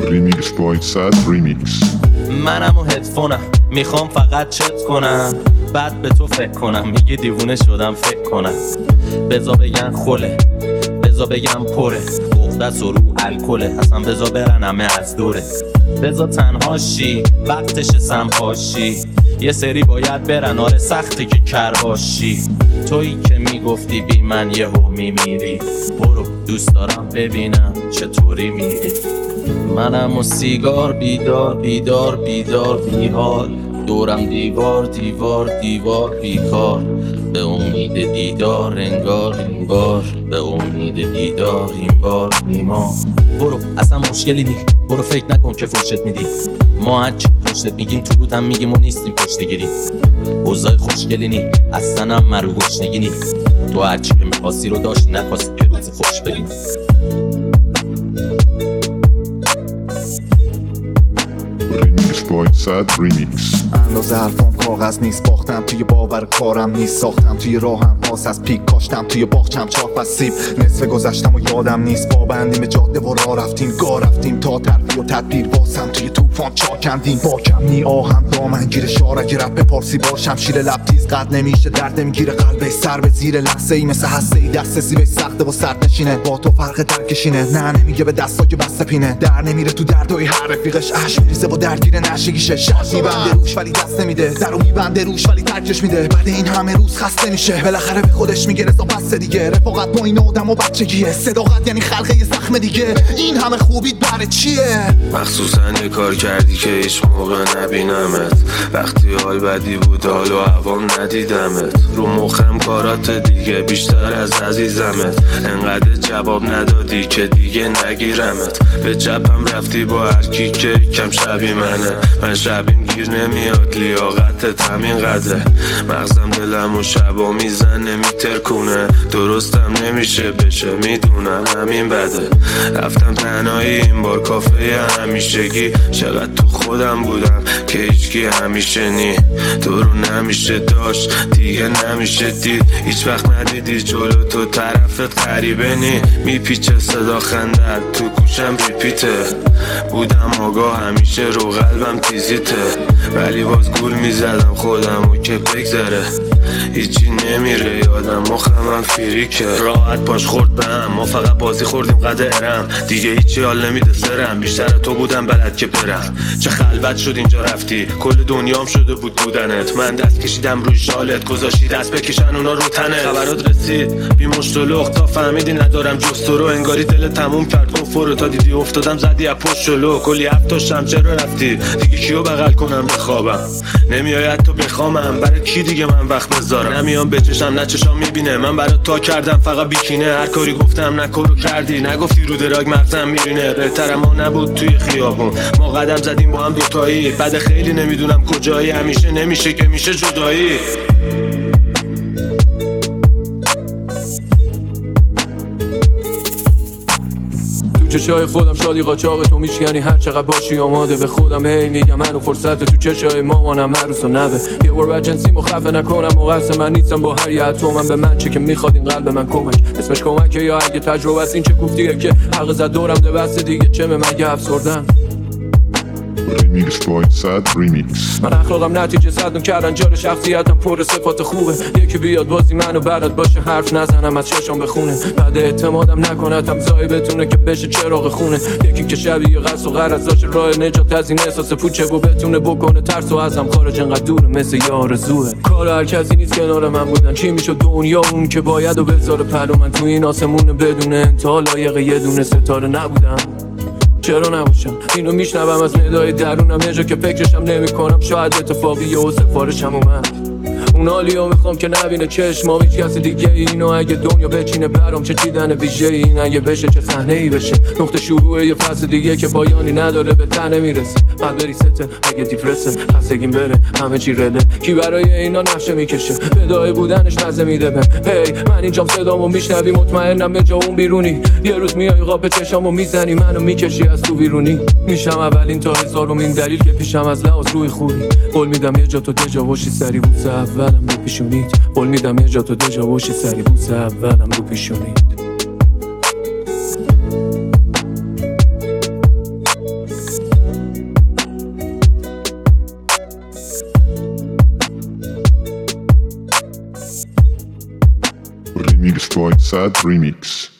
ریمیکس باید صد ریمیکس. منم و هدفونم میخوام فقط چت کنم، بعد به تو فکر کنم، میگی دیوونه شدم فکر کنم. بزا بگن خوله، بزا بگن پره، بغدست و رو الکله، اصلا بزا برن همه از دوره. بزا تنهاشی وقتش سنپاشی، یه سری باید برن، آره سخته که کرباشی. تویی که میگفتی بی من یهو میمیری، برو دوست دارم ببینم چطوری میری. منم و سیگار بیدار بیدار بیدار بیحال، دورم دیوار دیوار دیوار بیکار، به امید دیدار انگار این بار، به امید دیدار این بار نیما. برو اصلا مشکلی نی، برو فکر نکن که فرشت میدی، ما هرچی پشتت میگیم تو بودم میگیم و نیستیم پشتگیری. اوضاع خوشگلی نی اصلا هم مرو گشنگی نی، تو هرچی که میخواستی رو داشتی نخواستی که روز خوش بری. ریمیکس باید صد ریمیکس. اندازه حرفام کاغذ نیست، باختم توی باور کارم نیست، ساختم توی راهم پاس از پیک، کاشتم توی باغچم چاپ از سیب، نصف گذشتم و یادم نیست، با بندیم به جاده و راه رفتیم، گاه رفتیم تا ترفی و تدبیر، واسم توی طوفان چاکندیم، با کمی آهم دامنگیر شار، اگه رپ پارسی باشم شیر لب تیز قد نمیشه، درد میگیره قلبه سر به زیر لحظه ای، مثل هسته ای دست زیبه سخته و سرد نشینه، با تو فرق درکشینه، نه نمیگه به دستا که بسته پینه، در نمیره تو دردای هر رفیقش، اش میریزه و درگیر نشگیشه، شرط میبنده روش ولی دست نمیده، درو میبنده روش ولی ترکش میده، بعد این همه روز خسته میشه، بالاخره به خودش میگه رضا بس دیگه، رفاقت با این آدم و بچگیه، صداقت یعنی خلقه یه زخم دیگه، این همه خوبیت برای چیه؟ مخصوصا یه کار کردی که هیچ موقع نبینمت، وقتی حال بدی بود حال و هوام ندیدمت، رو مخم کارات دیگه بیشتر از عزیزمت، انقدر جواب ندادی که دیگه نگیرمت، به جبم رفتی با هر کی که کم شبی منه، من شبیم گیر نمیاد لیاقتت همین قدره، مغزم دلم و شبا میزنه میترکونه، درستم نمیشه بشه میدونم همین بده، رفتم تنهایی این بار کافه همیشگی، چقدر تو خودم بودم که هیچکی همیشه نی، تو رو نمیشه داشت دیگه نمیشه دید، هیچ وقت ندیدی جلو تو طرفت غریبه نی، میپیچه صدا خندت تو گوشم ریپیته، بودم آگاه همیشه رو قلبم تیزیته، ولی باز گول میزدم خودمو که بگذره، هیچی نمیره یادم مخمم فریکه، راحت باش خورد به هم، ما فقط بازی خوردیم قد ارم، دیگه هیچی حال نمیده سرم، بیشتر تو بودم بلد که برم، چه خلوت شد اینجا رفتی، کل دنیام شده بود بودنت، من دست کشیدم روی شالت، گذاشتی دست بکشن اونا رو تنت، خبرات رسید بی مشت و لخت تا فهمیدی ندارم جز تو رو، انگاری دل تموم کرد گفت تا دیدی افتادم زدی از پشت جلو، کلی هفتاشم چرا رفتی دیگه کیو بغل کنم بخوابم، نمیای تو بخوامم برای کی دیگه من وقت بذارم، نمیام بچشم نه چشام میبینه، من برات تا کردم فقط بیکینه، هر کاری گفتم نکارو کردی، نگفتی رو دراگ مغزم میرینه، بهتر ما نبود توی خیابون ما قدم زدیم با هم دوتایی، بعد خیلی نمیدونم کجایی، همیشه نمیشه که میشه جدایی. چشای خودم شادی قاچاق تو میشکنی، هر چقدر باشی آماده به خودم، هی میگم منو فرصت تو چشای مامانم عروس و نوه، یه بار بچنسیمو خفه نکنم مقصر من نیستم با هر یه اتمم، به من چه که میخواد این قلب من کمک، اسمش کمکه یا اگه تجربه است این چه گفتیه که حلقه زد دورم ده بسته دیگه چه من یه افسردم. ریمیکس باید صد ریمیکس. من اخلاقم نتیجه صدم کردن جار شخصیتم پر صفات خوبه، یکی بیاد بازی منو بلد باشه حرف نزنم از چشام بخونه، بعد اعتمادم نکنتم زایی بتونه که بشه چراغ خونه، یکی که شبیه قصد و غرض داشته راه نجات از این احساس پوچه و بتونه بکنه ترس و ازم خارج انقدر دوره مثل یه آرزوه، کار هر کسی نیست کنار من بودن، چی میشد دنیا اون که باید و بذاره پلو من، تو این آسمون بدون انتها لایق یه دونه ستاره نبودم، چرا نباشم اینو میشنوم از ندای درونم، یه جا که فکرشم نمی کنم شاید اتفاقیه و سفارشم اومد، اون حالیو میخوام که نبینه چشمام هیچ کسی دیگه اینو، اگه دنیا بچینه برام چه چیدن ویژه این، اگه بشه چه صحنه ای بشه، نقطه شروع یه فصل دیگه که پایانی نداره به ته نمیرسه، بعد بری سته اگه دیپرسه خستگیم بره همه چی رده، کی برای اینا نقشه میکشه بدای بودنش مزه میده بهم، هی من اینجام صدامو میشنوی مطمئنم به جا اون بیرونی، یه روز میای قاب چشامو میزنی منو میکشی از تو بیرونی، میشم اولین تا هزارمین دلیل که پیشم از لحاظ روی خوبی، قول میدم یه جا تو دجا باشی سری بوسه اولم رو پیشونید، قول میدم یه جا تو دجا باشی سری بوسه اولم رو پیشونید. Remix by Sad Remix.